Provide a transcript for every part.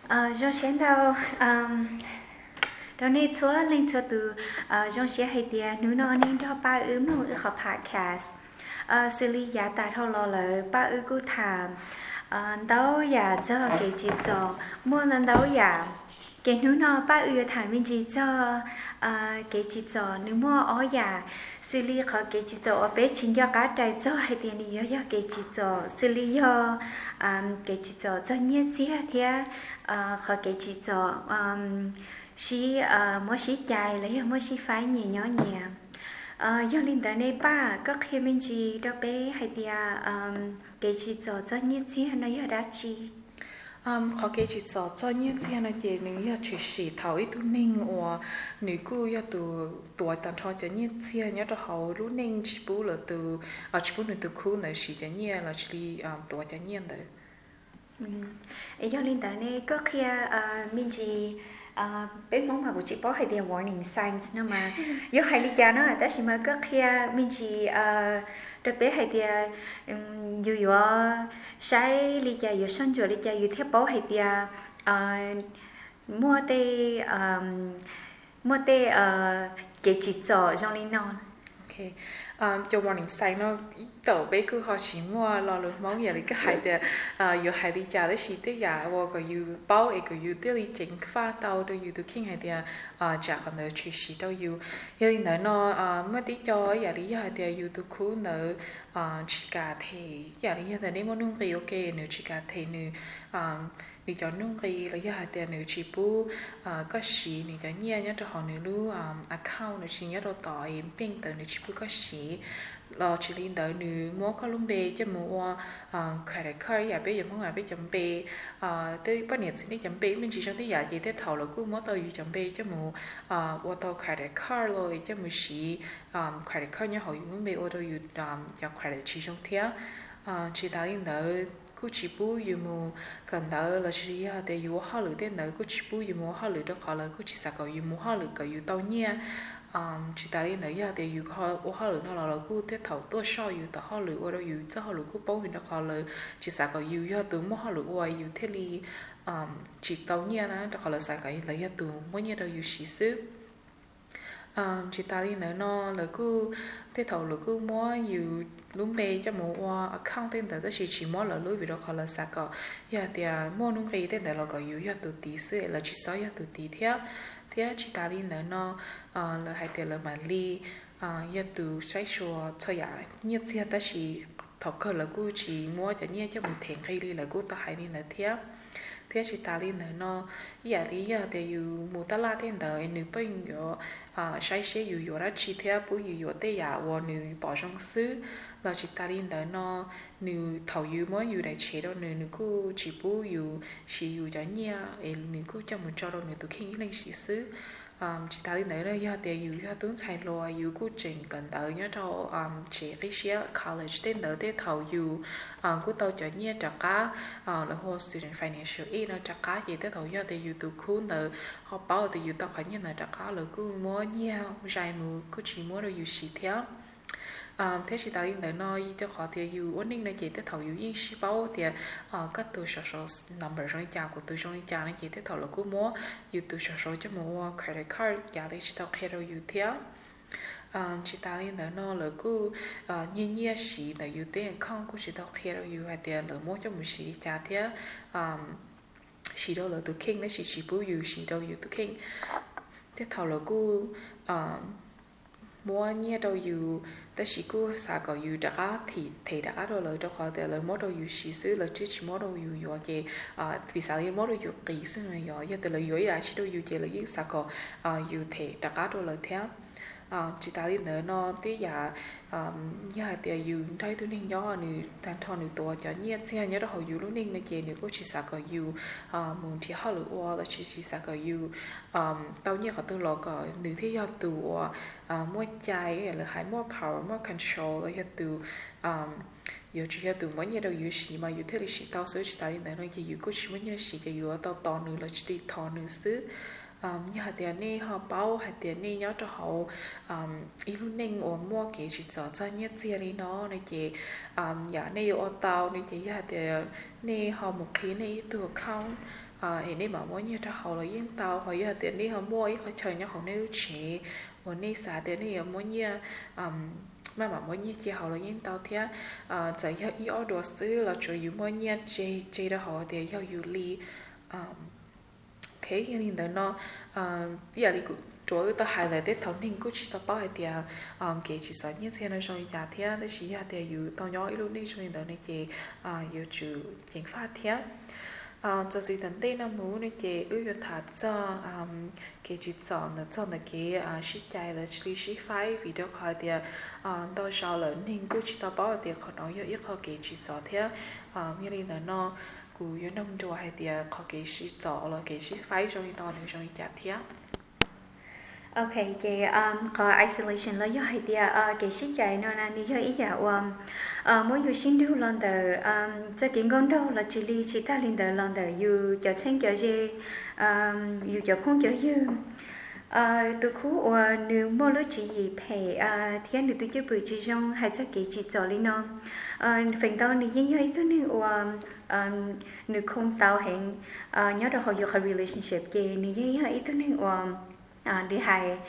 Jean Chen đâu đó này chúa lên cho từ Jean Chen hay tia núi non nên đó ba nụ học podcast xử lý giá tại thâu lò lời ba cú thảm đâu giả cho cái chỉ cho mua lần đâu giả cái núi non ba thảm mình chỉ cho cái chỉ cho nếu mua ở giả xử lý khó cái chỉ cho ở bên chính do cá trái cho hay tiền đi do cái chỉ cho xử lý do cái chỉ cho nhiệt chia thì khó cái chỉ cho xí mỗi xí chạy lấy mỗi xí phái nhẹ nhỏ nhẹ do linh tới này ba có khi mình chỉ đó bé hay tia cái chỉ cho nhiệt chia nó giờ đã chi khó cái chỉ cho nhiệt chia nó chỉ nếu giờ chỉ xí tháo ít tu ninh hoặc nếu cứ giờ từ tuổi tận thôi cho nhiệt chia nhớ cho họ lúc ninh chỉ bù là từ chỉ bù từ khu này xí cho nhiệt là chỉ tuổi cho nhiệt đấy. Do linh tới này có khi mình chỉ bên mong mà của chị có hay điều warning signs nữa mà do hay lý do nó ta chỉ mà có khi mình chỉ đặc biệt hay điều dù sai lý do dù sân rồi lý do dù theo bảo hay điều mua tê cái chỉ cho trong linh non. Okay. Cho warning sign nó tàu bé cứ họ chỉ mua lo lụt máu vậy cái hại đểอยู่hại đi trả đấy chỉ tới giả và cóอยู่bao ấy cóอยู่tới đi chỉnh pha tàu đâuอยู่tới khi hại để trả còn nữa chỉ đâuอยู่vậy nữa nó mất tí cho giả lý giả đểอยู่tới khu nữa chỉ cả thì giả lý giả để muốn nung cái ok nữa chỉ cả thì nữa đi cho nung cái là giả để nữa chỉ bu có gì nữa cho nhẹ cho họ nữa lu account nữa chỉ nhớ đồ tỏi pin từ nữa chỉ bu có gì lo chỉ liên đợi nữ mua có luôn bê cho mua credit card giờ bây giờ muốn bây chấm bê tới bắt nhiệt xin đi chấm bê mình chỉ trong tới giờ gì tới thầu là cứ mua tàu chấm bê cho mua auto credit card rồi cho mua xí credit card nhớ hỏi muốn bê auto cho credit chỉ trong thế chỉ đã liên đợi cứ chỉ bù dù mua cần đợi là chỉ để dù họ lựa tên đợi cứ chỉ bù dù mua họ lựa đó gọi là cứ chỉ sao gọi dù mua họ lựa gọi dù tàu nhẹ chỉ tại liên đấy thì dù họ lựa nó là cứ tiếp thầu tôi so dù tao họ lựa đâu dù cho họ lựa cứ bao nhiêu đó họ lựa chỉ sao gọi dù cho từ mỗi họ lựa qua dù thế li chỉ tàu nhẹ đó đó gọi là sao gọi lấy từ mỗi nhẹ đâu dù xí xứ chỉ tại liên đấy nó là cứ tiếp thầu lựa cứ mỗi dù luôn bê cho mỗi qua account tên đó chỉ mỗi là lối vì đó họ là sao gọi giờ thì mỗi luôn cái tên đó là gọi dù cho từ tí xứ là chỉ số cho từ tí thế chỉ ta đi nữa nó là hai tiền là mà li giờ từ sai số thôi à nhất xe ta chỉ thọc cơ là cô chỉ mua cho nhẹ cho mình thèn khi đi là cô ta hay đi nữa thế chỉ ta đi nữa nó giờ đi giờ thì dù mua ta la tên đời nữ bên yo sai xe dù yo ra chỉ thế bố dù yo tê ya và nữ bỏ trong xứ là chỉ ta đi nữa nó nữ thầu dù mới dù đại chế đâu nữ cô chỉ bố dù chỉ dù cho nhẹ nữ cô cho mình cho đâu nữ từ khi lên sĩ xứ chỉ ta đi nữa là giờ thì dù cho tướng sai lo dù cô trình cần tới nhớ cho chỉ cái xe college tên đời tên thầu dù cô tao cho nhẹ trả cá là hồ student financial aid nó trả cá gì tới thầu giờ thì dù từ khu nữa họ bảo thì dù tao phải nhẹ là trả cá là cô mua nhẹ dài mù cô chỉ mua đâu dù xí theo thế chỉ tạo nên để nói cho họ thì dù ổn định này chỉ tới thầu dù yên sĩ báo thì các từ số number trong nhà của từ trong nhà này chỉ tới thầu là cứ mua dù từ số cho mua credit card giá để chỉ tao khai đâu dù theo chỉ tạo nên để nó là cứ nhiên nhiên sĩ là dù tiền không cũng chỉ tao khai đâu dù hay tiền là mua cho một sĩ trả theo sĩ đâu là từ kinh đấy chỉ bù dù sĩ đâu dù từ kinh thế thầu là cứ mua nhẹ đâu dù ta chỉ cứ sao có dù đã thì đã rồi lời cho họ để lời mót đâu dù xí xứ lời chỉ mót đâu dù dọa chè vì sao đi mót đâu dù kỳ xứ này dọa giờ từ lời dối là chỉ đâu dù chè lời biết sao có dù thì đã rồi lời theo chỉ ta đi nữa nó tí giả nhà thì dù thấy tôi nên gió này tan thon nàyตัวcho nhẹ xe nhớ đó họ dù lúc nên này chè này có chỉ sao có dù muốn thì họ lựa qua là chỉ sao có dù tao nhớ họ tương lo có nữ thì do từ mua chai là hay mua power mua control là từ giờ chỉ là từ mấy nhà đầu dù xí mà dù thế là xí tao sửa chỉ ta đi nữa nói chỉ dù có chỉ mấy nhà xí chỉ dù tao to nữa là chỉ thò nữa xứ như hạt tiền này họ bao hạt tiền này nhớ cho họ yêu nên ở mua cái chỉ cho nhất chia đi nó này chị giả này ở tàu này chị hạt tiền này họ một khi này từ account nên mà mỗi như cho họ là yên tàu họ giờ tiền đi họ mua ít họ chờ nhau họ nêu chỉ một nêu xả tiền đi mỗi như mà mỗi như chỉ họ là yên tàu thế giờ giờ ý ở đồ xứ là chủ yếu mỗi như chơi đó họ thì giờ yếu li cái như thế nó giờ thì chúa ta hay là tết thấu ninh cũng chỉ tập bao thì cái chỉ sợ như thế này rồi giả thế đấy chỉ là đểอยู่ตอนย้อยlúcนี้ช่วยเดินในเจอยู่จู่เจียงฟ้าเทียcho gì tận đây nó muốnในเจอยู่thật cho cái chỉ chọn là chọn là cái sĩ chạy là sĩ sĩ phái vì đó khỏi thì đôi sau lớn ninh cũng chỉ tập bao thì họ nói ít họ cái chỉ chọn thế như là nó cú yếu nông chùa hay thì họ cái sĩ chọn là cái sĩ phái rồi nó nên rồi giả thế. Okay, cái có isolation là do hay tia cái sức chạy nó là như ý dạo mỗi người sinh đu lần đầu cho cái con đâu là chỉ ta lên đầu lần đầu dù cho xem cho gì dù cho không cho gì từ khu nếu mỗi lúc chỉ gì phải thì nếu tôi chưa bự chỉ trong hay cho cái chỉ cho lên nó phần đầu nếu như vậy thôi nếu không tạo hình nhớ được họ yêu cái relationship cái nếu như vậy thôi nên đi hay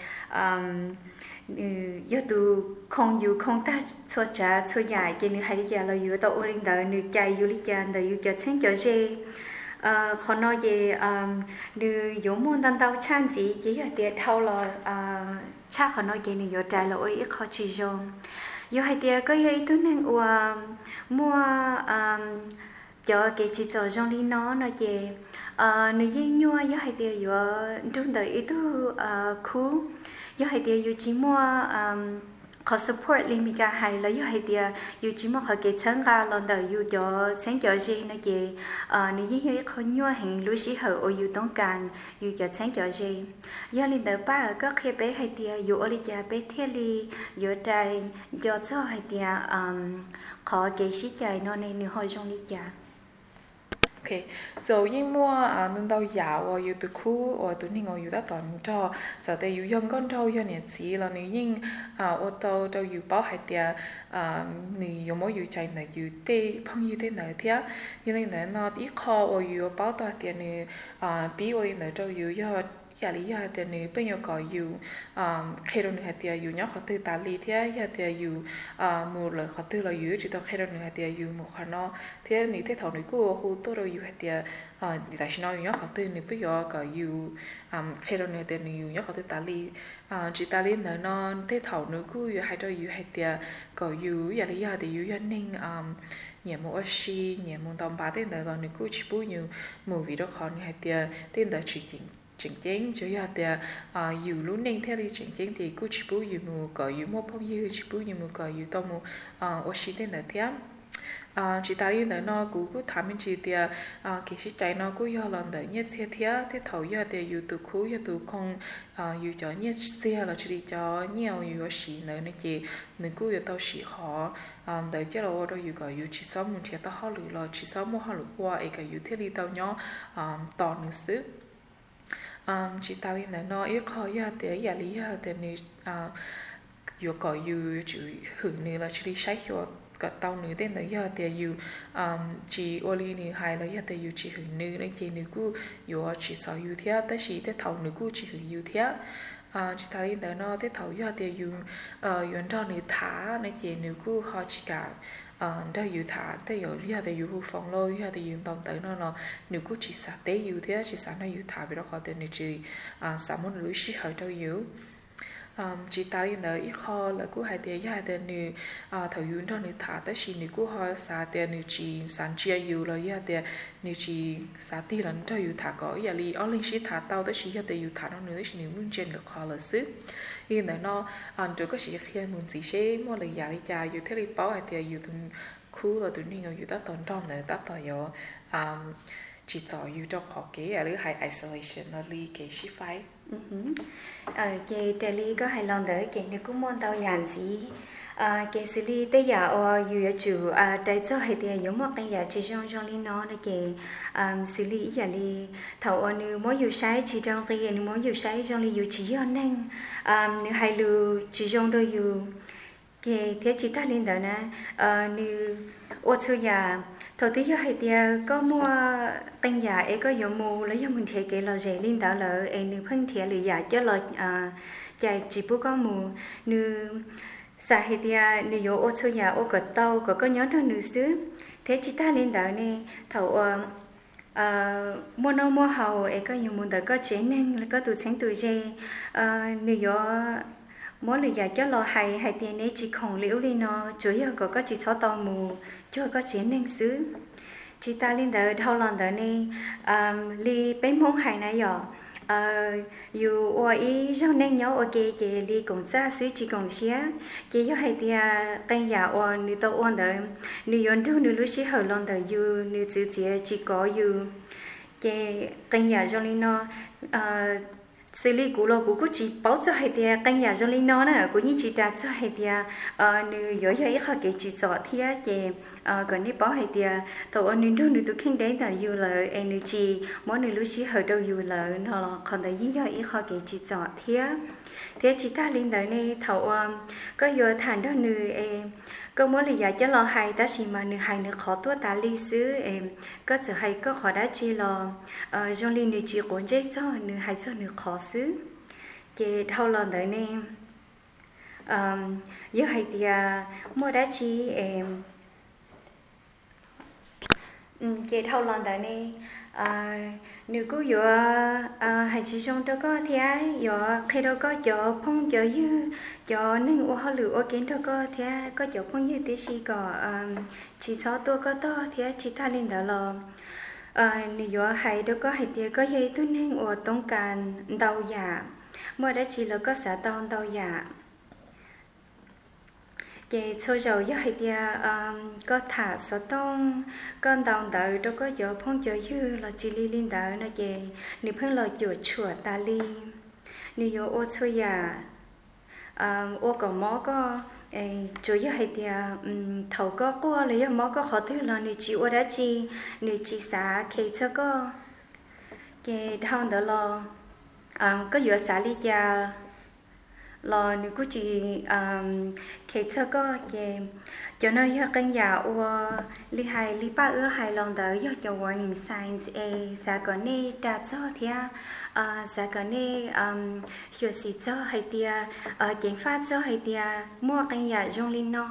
giờ tu không yêu không ta cho cha cho dài cái này hay đi giờ là yêu tao ôn linh đời nữ trai yêu lý cha đời yêu cho sáng cho gì họ nói về nữ yêu môn đàn tao chán gì chỉ là để thâu là cha họ nói về nữ yêu trai là ôi ít khó chịu rồi yêu hay để có yêu tu nên mua cho cái chỉ cho trong đi nó nói về nữ dân nhua yêu hay để yêu trong đời ít tu khu yêu hay để yêu chỉ mua có support liên minh cả hay là yêu hay để yêu chỉ mua cái chân cả lần đầu yêu cho sáng cho gì nói về nữ dân yêu có nhua hình lúc sĩ hậu yêuต้องการyêu cho sáng cho gì yêu liên đầu ba có khi bé hay để yêu ở đây cha bé thiết li yêu trai yêu cho hay để có cái sĩ trai nó nên nữ hồi trong đi cha. Okay, rồi nhưng mua nên đâu dạo ở từ khu ở từ những người đã toàn cho giờ đâyอยู่ยังก้อนเราอยู่เนี่ยสิแล้วนี่ยิ่งở đâu đâuอยู่bao hay tiệtนี่有冇อยู่ใจไหนอยู่เต้พังอยู่เต้ไหนเทียยังไงเนี่ยนออีคออยู่baoตัวเตียนี่ปีวันเนี่ยเราอยู่ยอดอย่าลีอย่าเตียนี่เป็นยังก่ออยู่เคโรนึงเตียอยู่เนาะเขาตื่นตาลีเทียอย่าเตียอยู่มือเลยเขาตื่นเราอยู่จุดต่อเคโรนึงเตียอยู่มือเขาเนาะเทียนี่เท่านี้กูหูตัวเราอยู่เตียแต่ฉันน้อยเนาะเขาตื่นนี่เป็นยังก่ออยู่เคโรนึงเตียนี่อยู่เนาะเขาตื่นตาลีจุดตาลีเนี่ยนอนเท่านี้กูอยู่ให้เราอยู่ให้เตียก่ออยู่อย่าลีอย่าเตียอยู่ยันนิ่งnhà mua xí nhà mua tôm bát tên đó này cứ chỉ bù nhiều mua vị đó khó này tia tên đó chỉ chỉnh chén cho ya tia nhiều lúc nên theo đi chỉnh chén thì cứ chỉ bù nhiều mua có nhiều mua phong nhiều chỉ bù nhiều mua có nhiều tôm mua xí tên đó theo chỉ ta đi nữa nó cứ tham mình chỉ tia cái sĩ trái nó cứ do lần đấy nhất xe theo thế thầu do tia nhiều từ khu do từ không nhiều cho nhất xe là chỉ cho nhiều nhiều xí nữa này chị nên cứ do tao xí họ đấy chứ là đâu nhiều cái nhiều chỉ sáu muốn thiệt tao họ lử là chỉ sáu muốn họ lử qua cái nhiều thiết đi tao nhó tỏ nữa xứ chỉ ta đi nữa nó ít khó do tia giả lý do tia này nhiều cái nhiều chữ hưởng này là chỉ đi sai cho cái tàu nữ tên là giờ thìอยู่chỉ oli nữ hay là giờ thìอยู่chỉ hưởng nữ nên chỉ nữ cứอยู่chỉ sáuอยู่thếแต่chỉแต่thầu nữ cứ chỉ hưởngอยู่thế chỉ ta đi tới nóแต่thầu giờ thìอยู่อยู่đó nữ thả nên chỉ nữ cứ họ chỉ cả đóอยู่thảแต่อยู่giờ thìอยู่phòng lôi giờ thìอยู่tông tới nó nữ cứ chỉ sát tếอยู่thế chỉ sát nóอยู่thả vì đó có tên nữ chỉ sát muốn lưỡi chỉ hơi đâuอยู่chỉ ta đi nữa ít khó là cứ hai tiền hai tiền nữ thầu yun đó nữ thả tới chỉ nữ cứ hỏi sáu tiền nữ chỉ sản chia yêu là hai tiền nữ chỉ sáu tiền lần cho yêu thả có giờ li ở linh sĩ thả tao tới chỉ hai tiền yêu thả nó nữa chỉ nữ muốn trên được khó là xứ yên nữa nó rồi có chỉ khi muốn gì xe mua lời giả đi trả yêu thế li bảo hai tiền yêu từng khu là tụi mình yêu ta toàn tròn nữa ta toàn yêu chỉ cho yêu cho họ cái ở hai isolation là li cái ship phái cái trợ lý có hai lần nữa cái này cũng muốn tao dàn gì cái xử lý tới giờ yêu chủ tại sao hay thì giống một cái giờ chỉ trong lý nó là cái xử lý giờ li thầu nếu muốn yêu sai chỉ trong cái nếu muốn yêu sai trong li yêu chỉ cho nên nếu hai lưu chỉ trong đôi yêu cái thế chỉ ta lên đó nè nếu ô tô giờ Thầu tí hay tia có mua tăng giả ấy có dụ mù lấy cho mình thể cái lò dễ linh tạo lỡ ấy nữ phân thể lì giả cho lò chạy chỉ bố có mù nữ xả hay tia nữ dụ ô số giả ô cột tàu có nhớ đó nữ xứ thế chỉ ta linh tạo này thầu mua nâu mua hầu ấy có dụ mù có chế nên có tụ sáng tụ dê nữ dụ mỗi lần giả cho lò hay tiền này chỉ không liễu đi nó chủ yếu có chỉ sáu tàu mù chưa có chiến năng xứ chị ta lên đời thâu lần đời này li bén mông hay này giờ dù ở ý do nên nhớ ở kia chị li cũng ra xứ chỉ còn xía chị do hay tia cái nhà ở nữ tàu ở đời nữ yon thu nữ lúc xí hở lần đời dù nữ chữ chỉ có dù cái nhà cho nên nó xử lý cũ lo cũ chỉ bảo cho hay tia cái nhà cho nên nó nè cũng như chỉ đặt cho hay tia nữ giỏi giỏi khó cái chỉ rõ thì chị còn nếu bảo hay tia tàu anh nữ tôi khen đấy là dù là em chỉ mỗi nữ lúc chỉ hơi đâu dù là nó còn tại những cái khó cái chỉ rõ thế chỉ ta lên đời này thầu có vừa thành đó nữ em có mỗi lần giải cho lo hay ta chỉ mà nữ hay nữ khó tua ta lý xứ em có sự hay có khó đã chi lo trong liên nữ chỉ cuốn dây cho nữ hay cho nữ khó xứ cái thâu lần đời này giờ hay tia mỗi đã chi em chị thâu lần đời này nếu cứ vừa hay chỉ trong đó có thì ai vừa khi đó có chỗ phong chỗ dư chỗ nên ô họ lựa kiến đó có thì có chỗ phong dư tí gì có chỉ sáu tua có to thì chỉ ta lên đó là nếu vừa hay đó có hay thì có dây tôi nên ô tông càn đầu giả mà đã chỉ là có xã tông đầu giả cái số dầu do hay tia có thả số tông con đồng đợi đâu có dầu phong dầu dư là chỉ li linh đợi nó về nếu phong là chuột chuột ta li nếu dầu ô xôi giả ô có mó có chủ yếu hay tia thầu có qua lấy dầu mó có khó thứ là nếu chỉ ô đã chi nếu chỉ xả khi cho có cái thằng đó là có dầu xả li cha lo nếu cứ chỉ khi cho có cái cho nó do căn nhà ô li hai li ba hai lần đó do cho warning signs giá có nè trả cho thì giá có nè hiểu gì cho hay tia kiểm phát cho hay tia mua căn nhà trong linh nó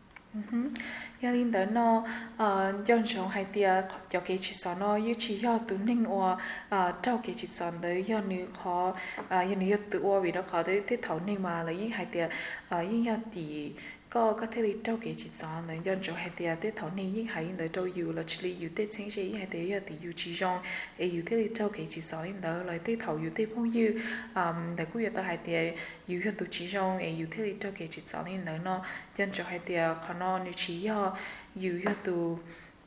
gia đình đó nó dân sống hay tia cho cái chỉ số nó như chỉ do tụi mình or trao cái chỉ số đấy do nữ khó do nữ tự or vì nó khó đấy thế thấu nên mà lấy những hay tia những do thì có thể đi trao cái chỉ số này dân sống hay tia thế thấu nên những hay đấy trao yêu là chỉ yêu thế chính trị hay tia giờ thì yêu chỉ trong yêu thế đi trao cái chỉ số nên đó lại thế thấu yêu thế phong yêu để cũng yêu ta hay tia yêu cho tụi chỉ trong yêu thế đi trao cái chỉ số nên đó nó dân sống hay tia khó nó nếu chỉ do yêu cho tụi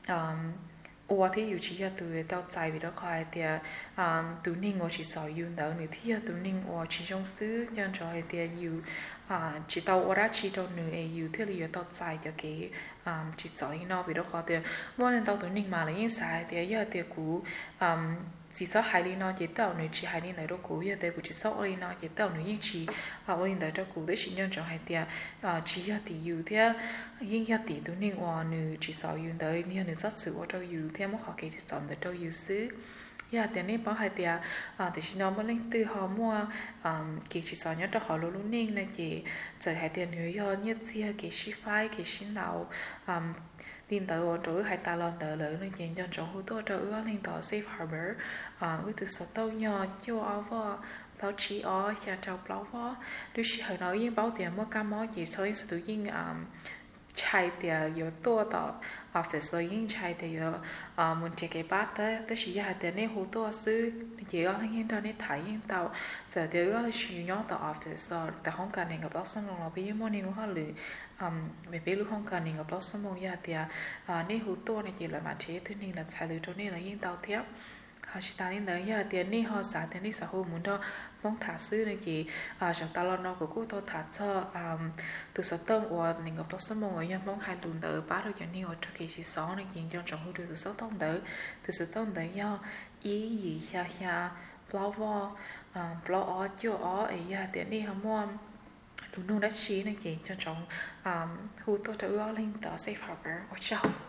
ô thì yêu chỉ cho tụi tao chạy vì đó khỏi thì tụi ninh ngồi chỉ soi yêu đó nữa thì tụi ninh ô chỉ trong xứ nhân cho hay thì yêu chỉ tao ô ra chỉ tao nữa yêu thì là tao chạy cho cái chỉ soi nó vì đó khỏi thì mỗi lần tao tụi ninh mà là những sai thì giờ thì cũ chỉ số hai đi nó chỉ tao nữa chỉ hai đi này đó cũ giờ thì cũ chỉ số đi nó chỉ tao nữa những chỉ ở đây đó cũ đấy chỉ nhân cho hai thì chỉ giờ thì yêu thì những giờ thì tụi ninh ô nữa chỉ soi yêu đấy nên nữa rất sự ô tao yêu thì mất họ cái chỉ soi để tao yêu xứ giờ thì này bảo hai thì thì chỉ nó mới lên từ họ mua cái chỉ soi nhớ cho họ luôn luôn ninh này chỉ giờ hai thì nữa do nhất chia cái ship file cái xin nào tin tờ chỗ hai ta lon tờ lớn nên dành cho chỗ hỗ trợ cho lên tờ safe harbor với từ số tàu nhỏ cho over tàu chỉ ở nhà trâu báo vó đôi khi hồi nói với báo tiền mua cam mó gì sau đó tự nhiên chạy tiền有多到 office 所以chạy tiền muốn check cái bát đấy tới chỉ là tiền này hỗ trợ sư chỉ có những cái này thấy những tàu giờ thì có là chỉ nhỏ tàu office tại không cần những cái đó xong rồi bây giờ mua những cái lười về bên lúc không cần những cái đó xong rồi giờ thì này hỗ trợ này chỉ là mà chế thứ này là chạy từ chỗ này là những tàu tiếp họ chỉ ta lên đấy giờ tiền này họ xả tiền này xã hội muốn đó mong thả sư này chỉ chẳng ta lo nó của cô tôi thả cho từ số tông của những cái đó xong rồi nha mong hai tuần tới bắt được những người cho cái gì xó này nhìn cho trong từ số tông tới từ số tông tới do ý gì xa blow vo blow ó chưa ó ấy giờ tiền này họ mua đúng đúng đã chỉ này chỉ cho trong hú tôi trở lên tờ safe harbor. Ôi chào.